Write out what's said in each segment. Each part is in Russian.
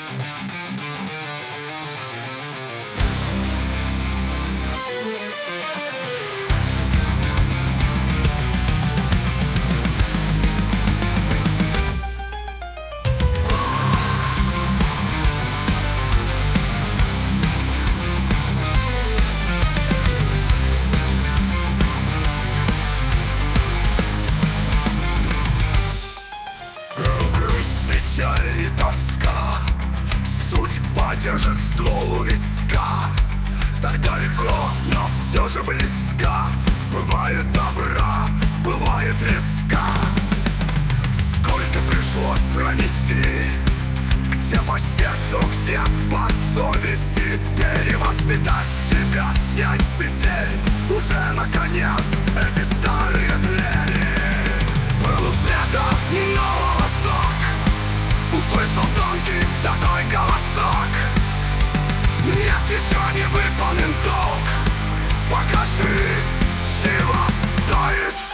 И тоска, судьба держит ствол у виска. Так далеко, но все же близко. Бывает добра, бывает резка. Сколько пришлось пронести, где по сердцу, где по совести. Перевоспитать себя, снять с петель уже наконец эти старые двери. Был у света нового сок, услышал тонкий такой голосок. Нет, еще не выполнен долг. Покажи, чего стоишь.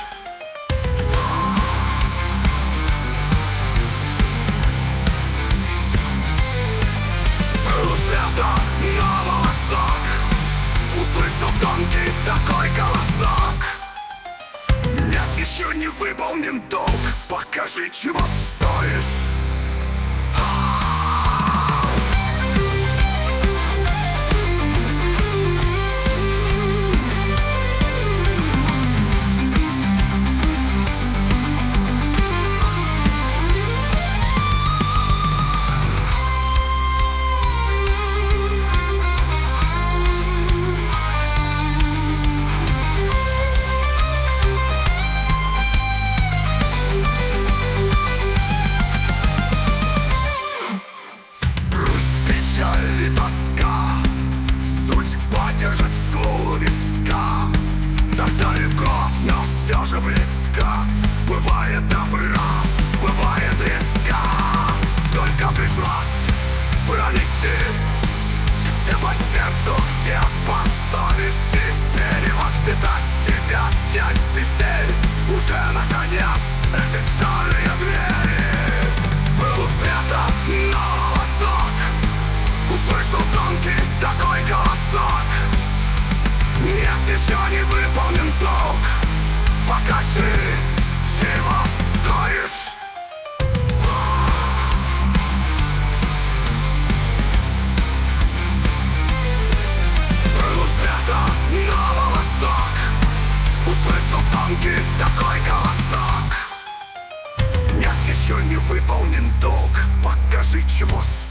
Был у света нового сок, услышал тонкий такой голосок. Нет, еще не выполнен долг. Покажи, чего стоишь. И тоска, судьба держит ствол у виска. Так далеко, но все же близко. Бывает добра, бывает резка. Сколько пришлось пронести, где по сердцу, где по совести. Перевоспитать себя, снять с петель уже наконец эти старые двери. Был у света нового сок, услышал тонкий такой голосок. Нет, еще не выполнен долг. Покажи, чего стоишь. Был у света нового сок, услышал тонкий такой голосок. Нет, еще не выполнен долг. Покажи, чего стоишь.